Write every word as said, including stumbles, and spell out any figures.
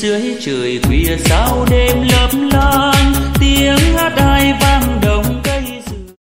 dưới trời khuya sao đêm lấp lan tiếng hát